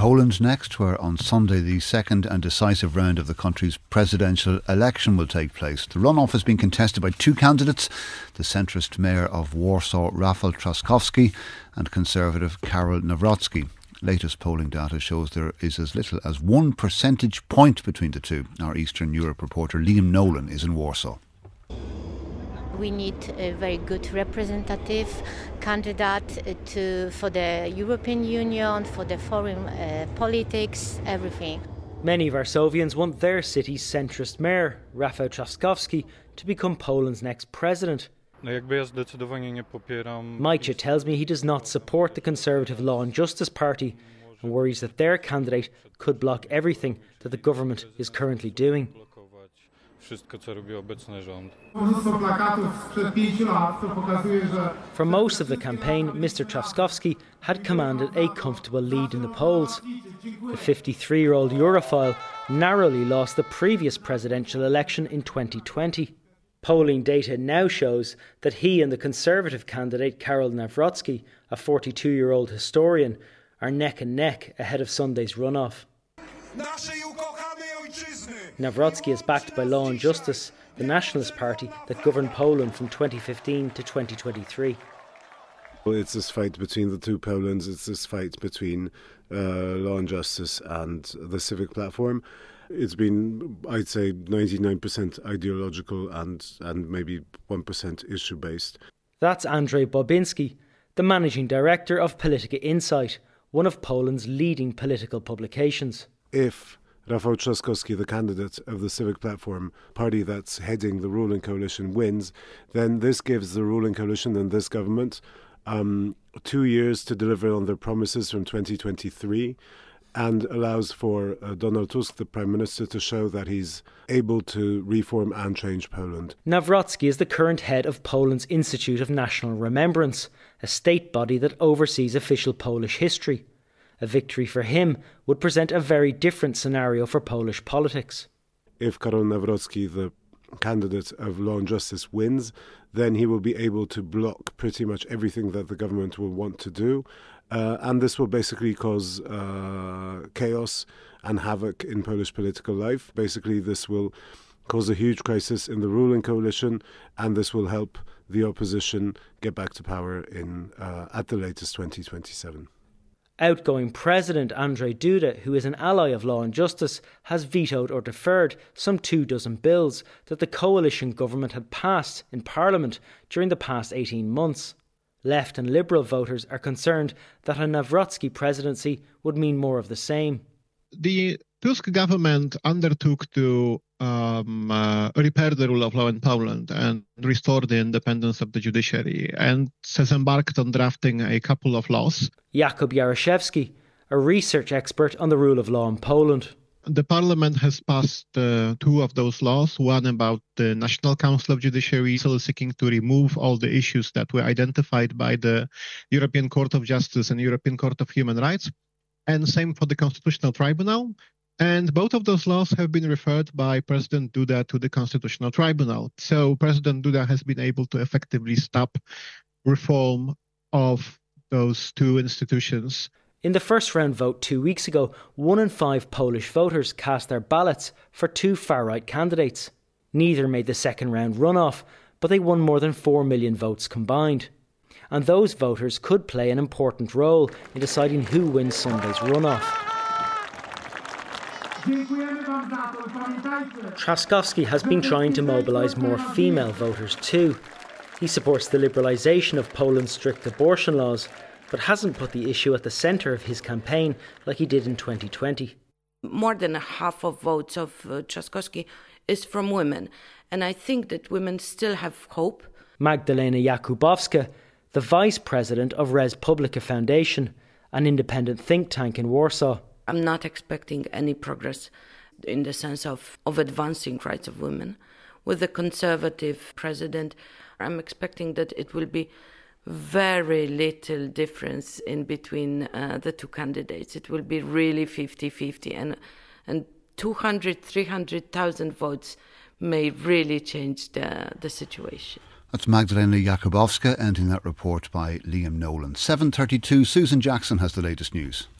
Poland next, where on Sunday the second and decisive round of the country's presidential election will take place. The runoff has been contested by two candidates, the centrist mayor of Warsaw, Rafał Trzaskowski, and Conservative Karol Nawrocki. Latest polling data shows there is as little as 1 percentage point between the two. Our Eastern Europe reporter Liam Nolan is in Warsaw. We need a very good representative candidate for the European Union, for the foreign politics, everything. Many Warsawians want their city's centrist mayor, Rafał Trzaskowski, to become Poland's next president. Majcia tells me he does not support the Conservative Law and Justice Party and worries that their candidate could block everything that the government is currently doing. For most of the campaign, Mr. Trzaskowski had commanded a comfortable lead in the polls. The 53-year-old Europhile narrowly lost the previous presidential election in 2020. Polling data now shows that he and the Conservative candidate Karol Nawrocki, a 42-year-old historian, are neck and neck ahead of Sunday's runoff. Nawrocki is backed by Law and Justice, the nationalist party that governed Poland from 2015 to 2023. Well, it's this fight between the two Polands. It's this fight between Law and Justice and the Civic Platform. It's been, I'd say, 99% ideological and maybe 1% issue-based. That's Andrzej Bobinski, the managing director of Polityka Insight, one of Poland's leading political publications. If Rafał Trzaskowski, the candidate of the Civic Platform, party that's heading the ruling coalition, wins, then this gives the ruling coalition and this government 2 years to deliver on their promises from 2023 and allows for Donald Tusk, the Prime Minister, to show that he's able to reform and change Poland. Nawrocki is the current head of Poland's Institute of National Remembrance, a state body that oversees official Polish history. A victory for him would present a very different scenario for Polish politics. If Karol Nawrocki, the candidate of Law and Justice, wins, then he will be able to block pretty much everything that the government will want to do. And this will basically cause chaos and havoc in Polish political life. Basically, this will cause a huge crisis in the ruling coalition, and this will help the opposition get back to power in at the latest 2027. Outgoing President Andrzej Duda, who is an ally of Law and Justice, has vetoed or deferred some 24 bills that the coalition government had passed in Parliament during the past 18 months. Left and Liberal voters are concerned that a Nawrocki presidency would mean more of the same. The Tusk government undertook to repair the rule of law in Poland and restore the independence of the judiciary, and has embarked on drafting a couple of laws. Jakub Jaroszewski, a research expert on the rule of law in Poland. The parliament has passed two of those laws, one about the National Council of Judiciary, seeking to remove all the issues that were identified by the European Court of Justice and European Court of Human Rights, and same for the Constitutional Tribunal. And both of those laws have been referred by President Duda to the Constitutional Tribunal. So President Duda has been able to effectively stop reform of those two institutions. In the first round vote 2 weeks ago, 1 in 5 Polish voters cast their ballots for two far-right candidates. Neither made the second round runoff, but they won more than 4 million votes combined. And those voters could play an important role in deciding who wins Sunday's runoff. Trzaskowski has been trying to mobilise more female voters too. He supports the liberalisation of Poland's strict abortion laws, but hasn't put the issue at the centre of his campaign like he did in 2020. More than half of votes of Trzaskowski is from women, and I think that women still have hope. Magdalena Jakubowska, the vice president of Res Publica Foundation, an independent think tank in Warsaw. I'm not expecting any progress in the sense of advancing rights of women. With the conservative president, I'm expecting that it will be very little difference in between the two candidates. It will be really 50-50, and 200, 300,000 votes may really change the situation. That's Magdalena Jakubowska ending that report by Liam Nolan. 7:32, Susan Jackson has the latest news.